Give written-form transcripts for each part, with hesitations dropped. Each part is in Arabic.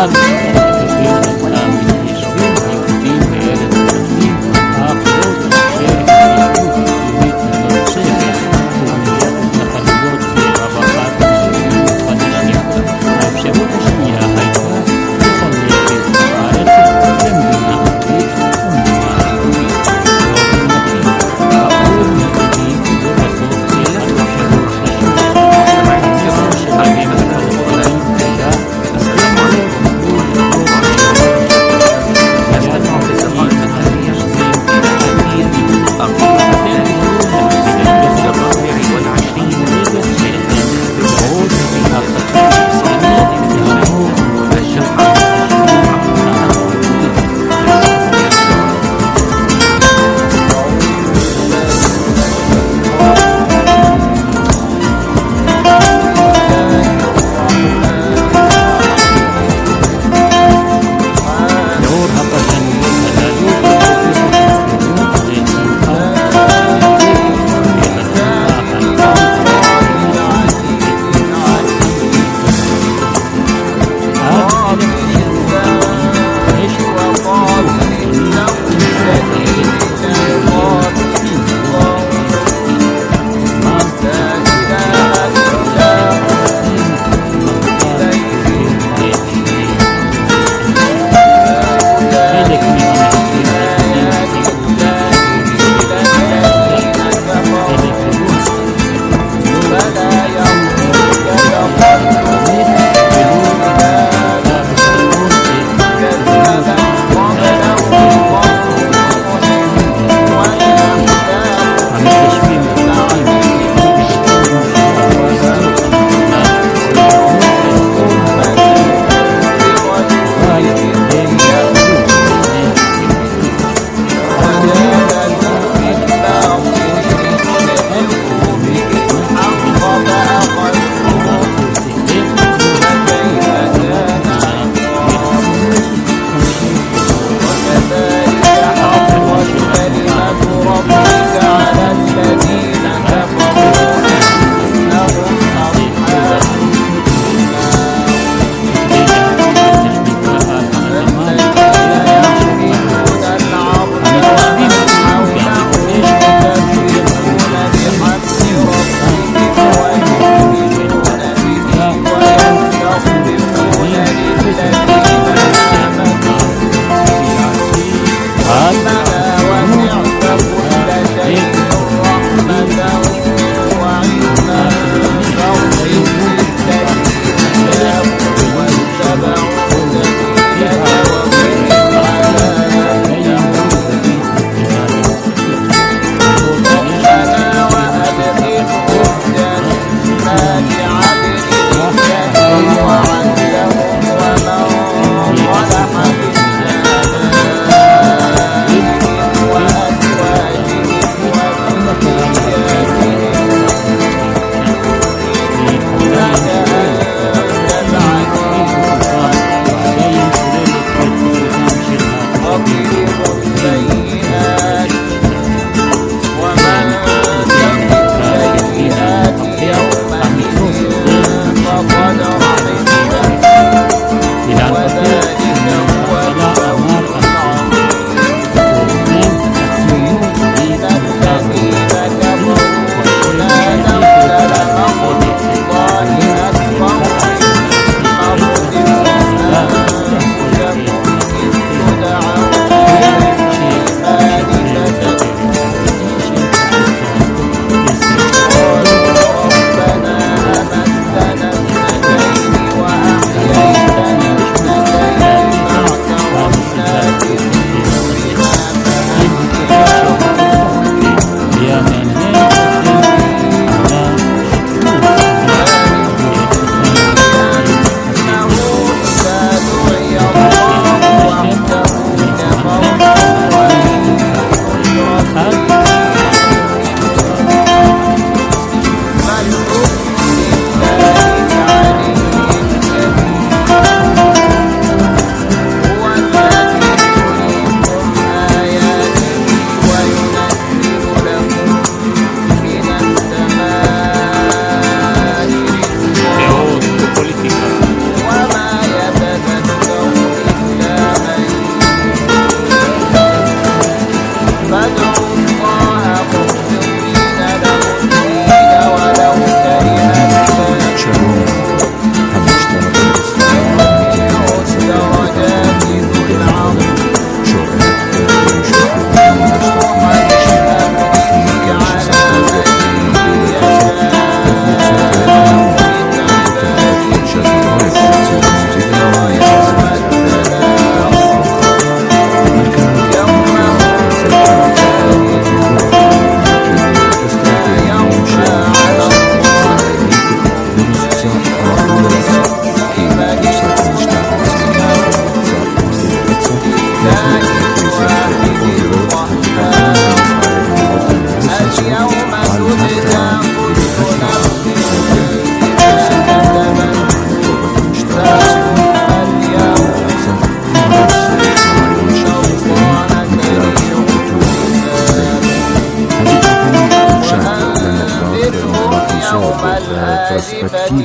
בעבר התושבים היישובים היהודיים בארץ הפלסטין האחרות אשר התיישבות קיומית ממוצעת ובניית התנחלויות ורווחת תושבים פלסטיניים. האפשרות השנייה הייתה לחלק את הארץ למדינה ערבית ומדינה יהודית. באופן מקיף, העולם מקיף לא רחוק אלא אפשרות חשובה.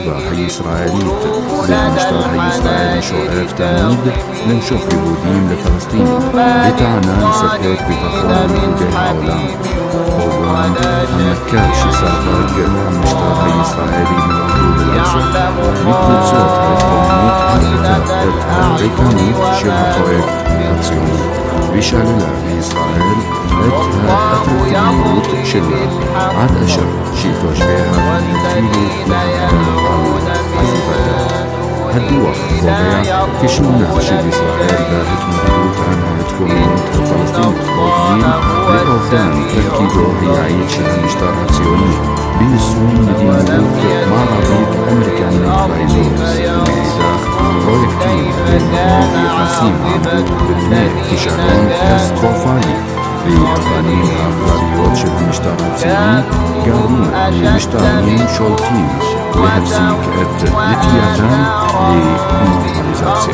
الحربة הישראלית והמשטר הישראלי שואף תמיד למשוך יהודים לפלסטין בטענה לספק ביטחון ליהודי העולם. כמובן המכה שספג המשטר הישראלי מלחוד אל-אקצא מקבוצות ההתקוממות הרתה את הריקנות של הפרויקט הציוני ושללה בישראל את האטרקטיביות שלה עד אשר שתושביה התחילו להגן על עזיבתה. הדוח קובע כישלונה של ישראל בהתמודדות עם ההתקוממות הפלסטינית מוביל לאובדן תפקידו היעיל של המשטר הציוני ביישום מדיניות מערבית אמריקנית באזור. מאידך, פרויקטים במערכות יחסים עמדו בפני כישלון קטסטרופלי והפנים האכזריות של המשטר הציוני גרמו למשטרים שולטים להפסיק את נטייתם לנורמליזציה.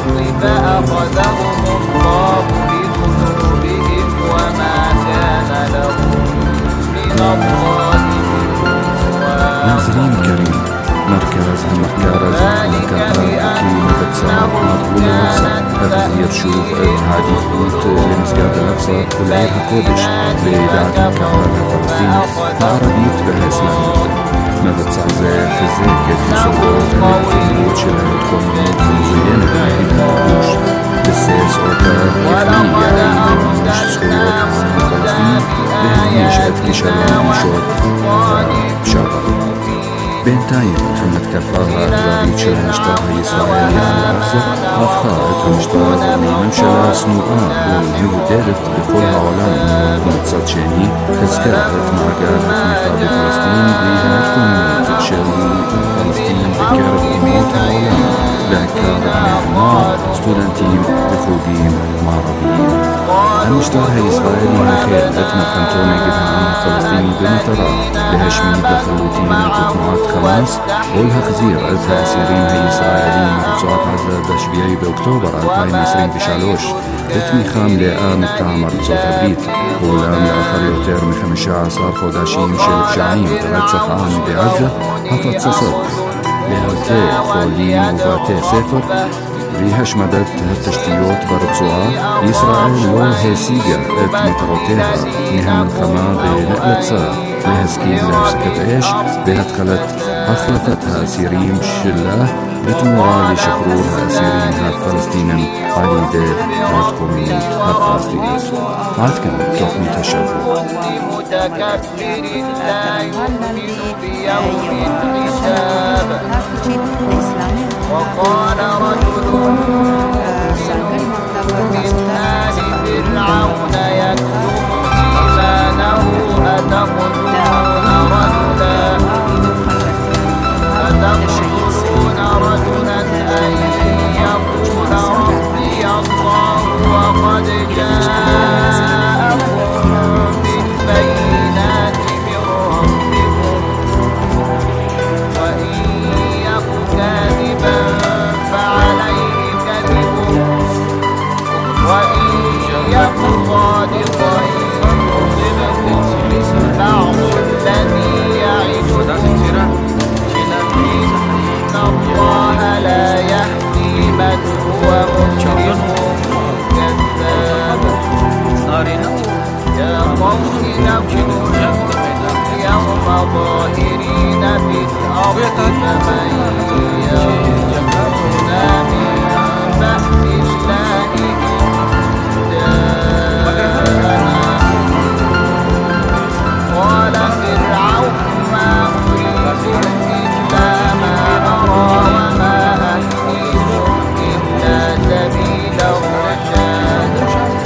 ناظرين كريم مركز المحكار الزمالكات كي مبتسع مقبول الأقصى تغيير شوف هذه خطوط لمسجد الأقصى والعير القدس لإذاعة الكاميرا الفلسطينية العربية بالإسلامية مبتسع زي خزيك يتسوّد الخطوط شلال تكونات مزينة بالمقبوش بالسيس أوتار يخلية مش سخوات الفلسطيني بهديش أتكشلان شوط شابر. בינתיים, המתקפה האכזרית של המשטר הישראלי על עזה הפכה את המשטר לממשלה שנואה ומבודדת בכל העולם, ומצד שני חזקה את מעגל התמיכה בפלסטין וההתקוממות של פלסטין בקרב אומות העולם, בעיקר בני נוער, סטודנטים וחוגים מערביים. המשטר הישראלי החל את מלחמתו נגד העם הפלסטיני במטרה להשמיד לחלוטין את תנועת חמאס ולהחזיר את האסירים הישראלים מרצועת עזה ב-7 באוקטובר 2023 בתמיכה מלאה מטעם ארצות הברית. אולם לאחר יותר מ-15 חודשים של פשעים ורצח עם בעזה, הפצצות להרבה חולים ובתי ספר והשמדת התשתיות ברצועה, ישראל לא השיגה את מטרותיה מהמלחמה ונאלצה להסכים להפסקת אש והתחלת החלפת האסירים שלה בתמורה לשחרור האסירים הפלסטינים על ידי ההתקוממות הפלסטינית. עד כאן תוכנית השבוע. وقال رجل من آل فرعون يكتم إيمانه أتقتلون رجلا أن يقول ربي الله وقد جاءكم بالبينات من ربكم وإن يك كاذبا فعليه كذبه وإن يك صادقا يصبكم بعض الذي يعدكم إن الله لا يهدي من هو مجرم كذاب. يا قوم نكونوا يوم ظاهرين في الأرض فمن ينصرنا من بأس الله قال فرعون ما أريد إلا ما أرى وما أهديكم إلا سبيل الرشاد.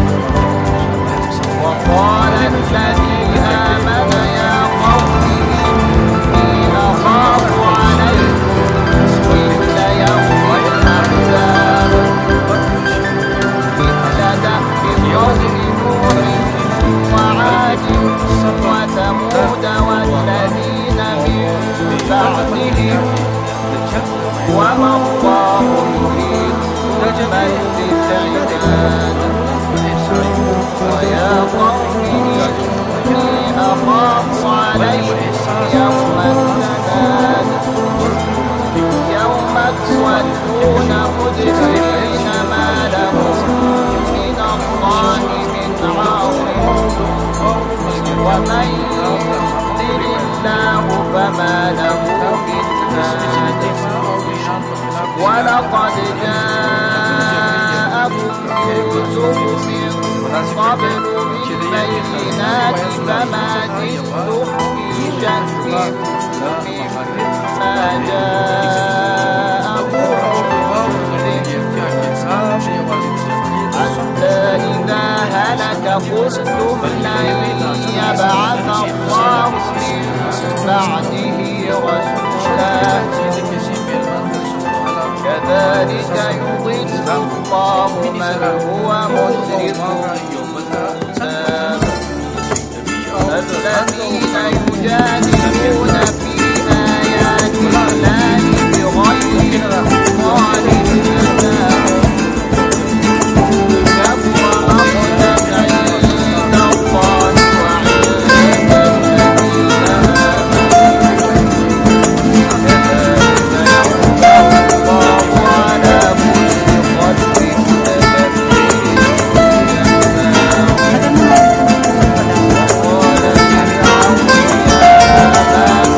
وقال الذي آمن يا قوم إني أخاف عليكم مثل يوم الأحزاب مثل دأب قوم نوح وعاد وثمود والذين من بعدهم وما الله يريد ظلما للعباد. ويا قوم إني أخاف عليكم يوم التناد ومن يضلل الله فما له من هاد ولقد جاءكم يوسف من قبل بالبينات فما زلتم في شك مما جاءكم حتى إذا هلك قلتم لن يبعث الله من بعده رسولا كذلك يضل الله من هو مسرف الذين يجادلون في آيات الله بغير سلطان أتاهم كبر مقتا عند الله وعند الذين آمنوا كذلك يطبع الله على كل قلب متكبر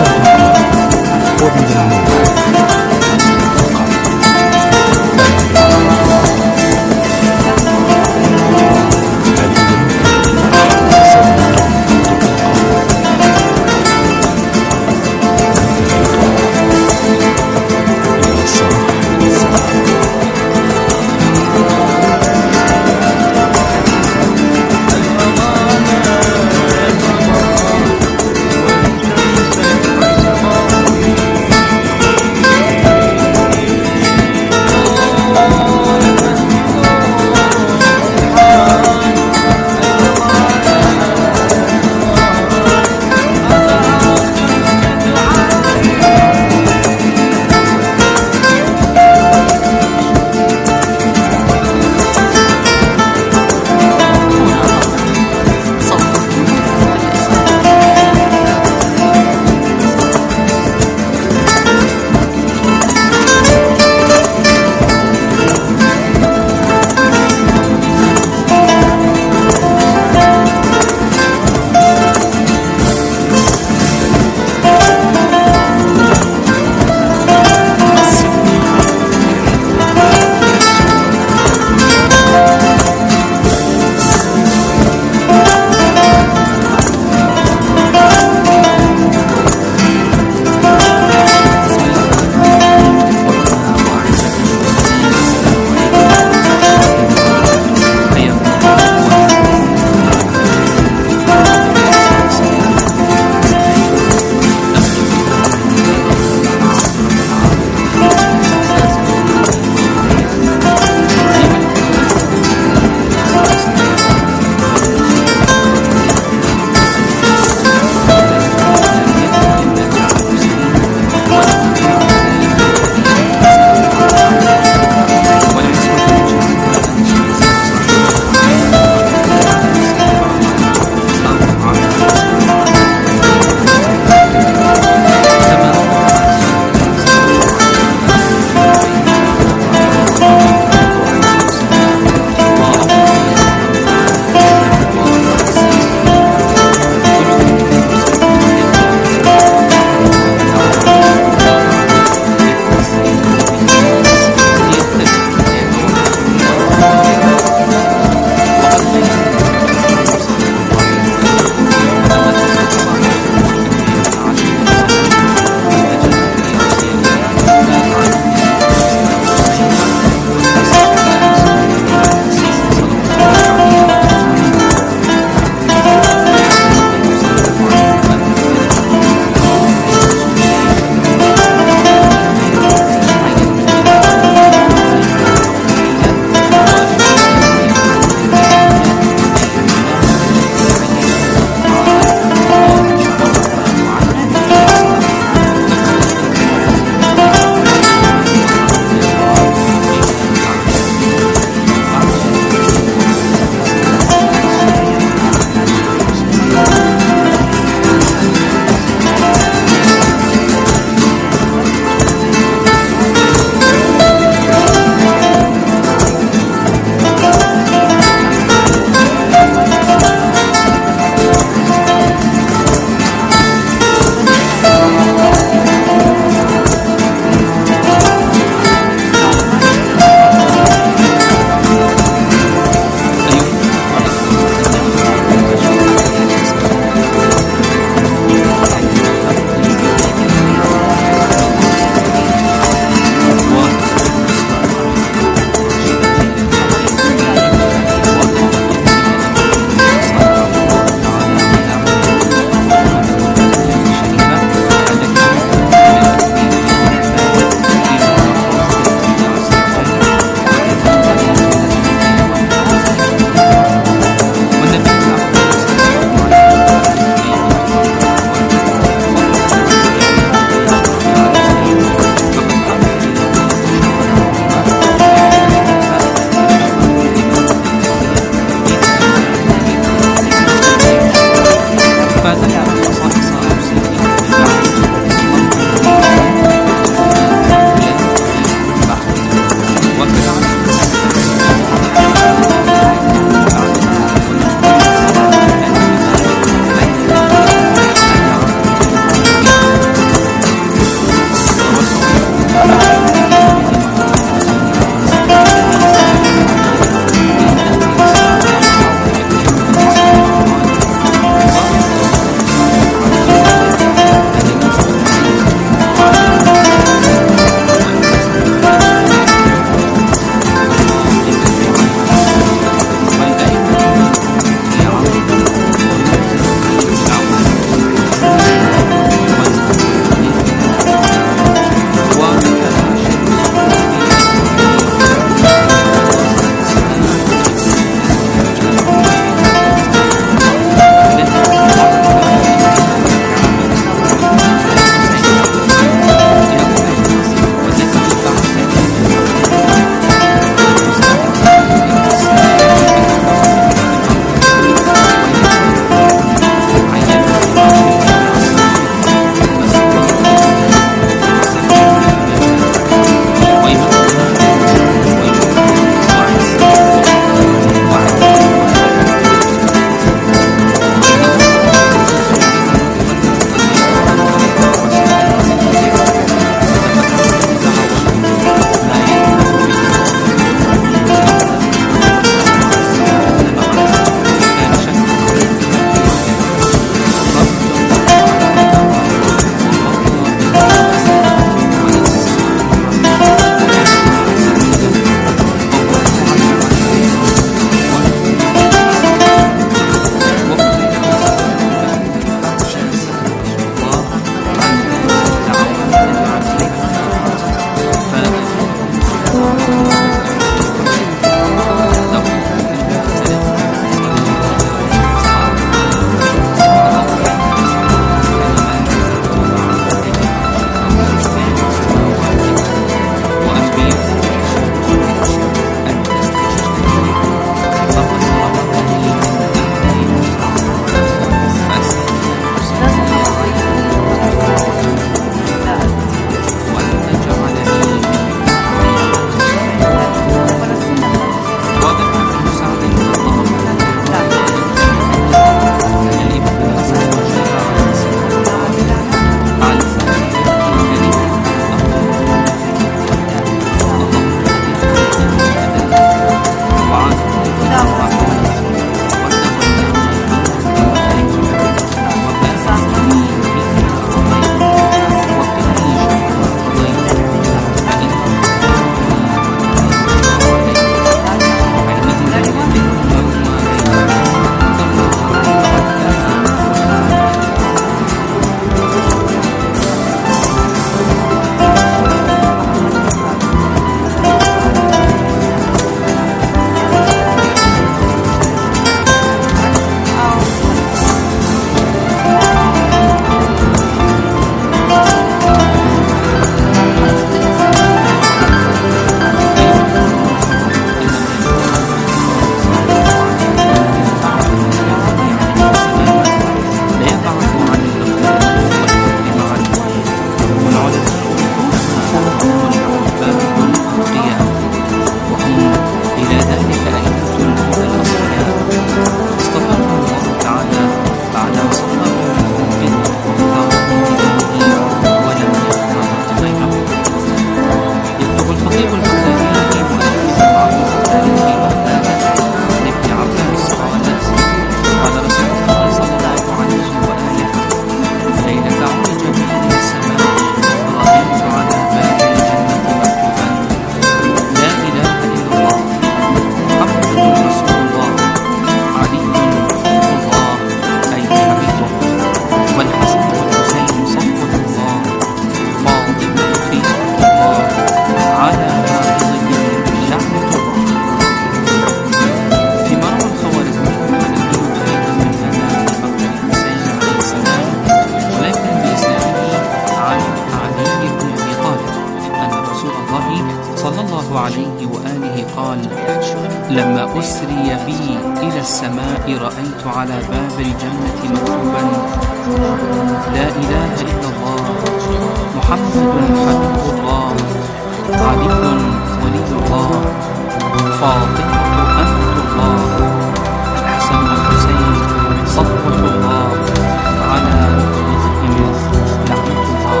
صلى الله عليه وآله قال: لما أسري بي إلى السماء رأيت على باب الجنة مكتوبا: لا إله إلا الله، محمد حبيب الله، علي ولي الله، فاطمة أمة الله، الحسن والحسين صفوة الله، على رؤوسهم لعنة الله.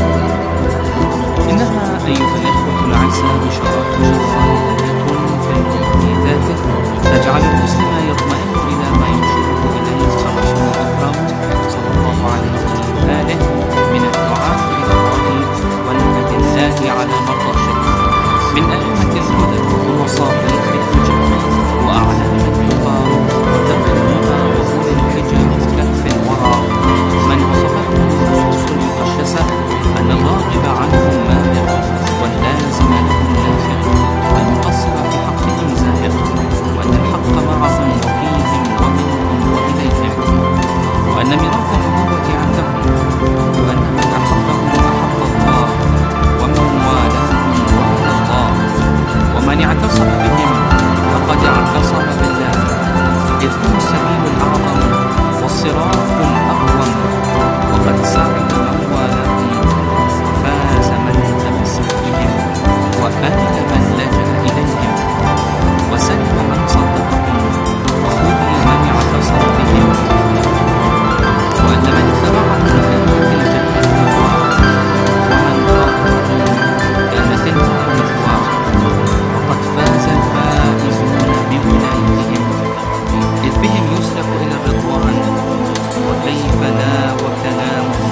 إنها أيها الإخوة الأعزاء بشارة خالدة في المؤمن ذاته تجعل المسلم يطمئن إلى ما يشير إليه الرسول الأكرم صلى الله عليه وآله من الدعاء إلى الله والمد الله على مرضاته من أئمة الهدى ومصابيح الهجة وأعلام التقى وتقدمها وأولي الحجة وكهف الورى من وصفته النصوص المقشسة أن الراغب عنهم مالق واللازم لهم نافق والمقصر في حقهم زاهق وأن الحق معهم وفيهم ومنهم وإليهم وأن ميراث النبوة عندهم وأن من أحبهم أحب الله ومن والاهم والى الله ومن اعتصم بهم فقد اعتصم بالله إذ هم السبيل الأعظم والصراط الأقوم وقد سعد من والاهم وفاز من تمسك بهم وأمن من لجأ إليهم وسلم من صدقهم وخذل من اعتصم بهم وأن من اتبعهم كانت الجنة مأواه ومن خالفهم كانت النار مثواه وقد فاز الفائزون بولايتهم إذ بهم يسلك إلى الرضوان وكيف لا وكلامهم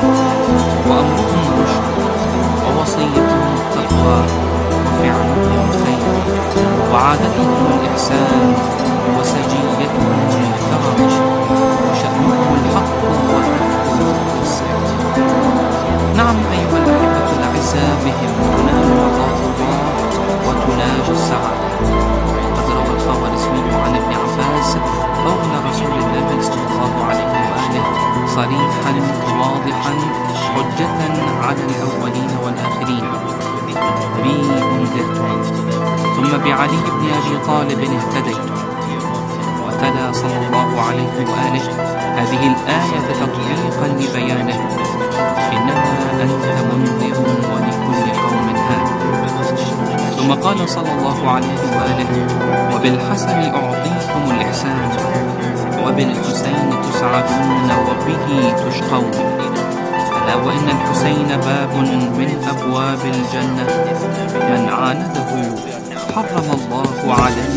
وأمرهم رشد ووصيتهم التقوى وفعلهم خير وعادتهم الإحسان وسجيتهم الكرم وشأنهم الحق والرفق والصدق. نعم أيها الأحبة الأعزاء بهم تنال رضاة الله وتناجى السعادة. وقد روى الطبرسي عن ابن عباس قول رسول الله صلى الله عليه وآله صريحا واضحا حجة على الأولين والآخرين: بي أنذرتم ثم بعلي بن أبي طالب اهتديتم. وتلا صلى الله عليه وآله هذه الآية تطبيقا لبيانه: إنما أنت منذر ولكل قوم هاد. ثم قال صلى الله عليه وآله: وبالحسن أعطيكم الإحسان وبالحسين تسعدون وبه تشقون. ألا وإن الحسين باب من أبواب الجنة من عانده حرم الله عليه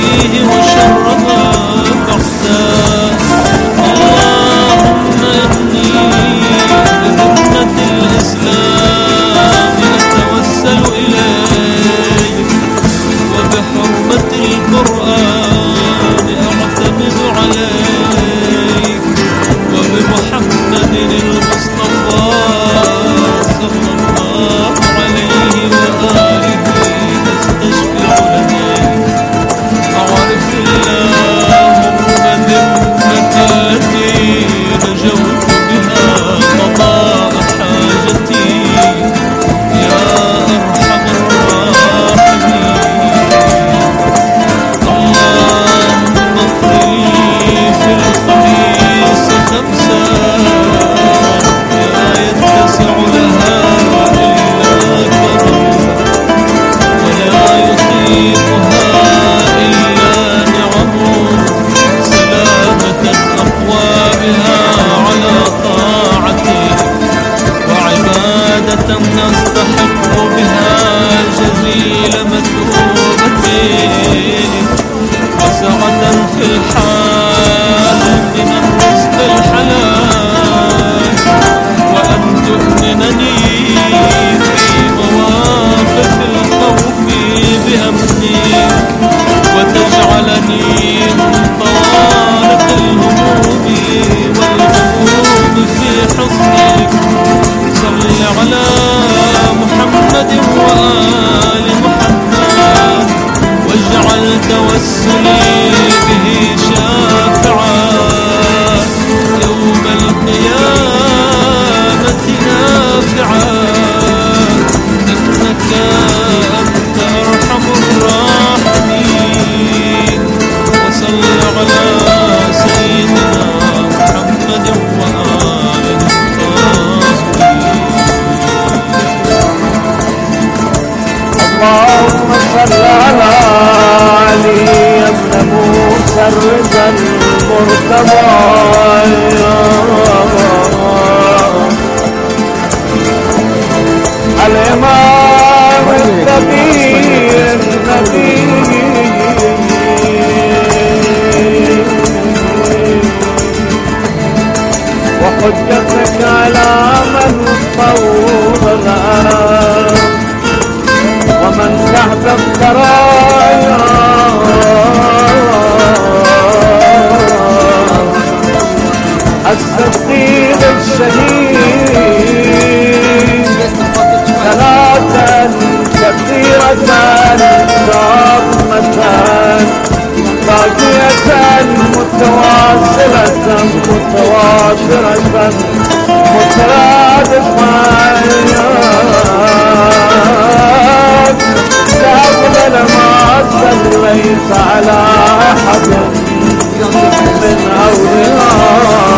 فيه وشرها بعدا. اللهم إني بذمة الإسلام أتوسل إليك، وبحرمة القرآن أعتمد عليك، وبمحمد المصطفى صلى الله عليه وآله نستشفع لديك. أعرف اللهم ذمتي التي نجوت بها قضاء حاجتي يا أرحم الراحمين. اللهم اقضي في الخميس 5 لا يتسع لها إلا كرم، ولا يطيقها إلا نعم، سلامة أقوامها على طاعتك، وعبادة نستحق بها جزيل مثوبتك، وسعة في الحال من الرزق الحلال، وأن تؤمنني في مواقف الخوف بأمنك، وتجعلني من طوارق الهموم والغموم في حصنك. صل على محمد وآل محمد، واجعل توسلي به شافعا يوم القيامة نافعا، إنك أنت أرحم الراحمين. وصل على سيدنا محمد وآله الطاهرين. اللهم صل على علي بن موسى الرضا المرتضى، الإمام الكبير النبي، وحجتك على من طول الأرض، ومن تحت الثرايا الصديق الشهيد، صلاة كثيرة تامة باقية متواصلة متواترة مترادفة أفضل ما صليت على أحد من أوليائك.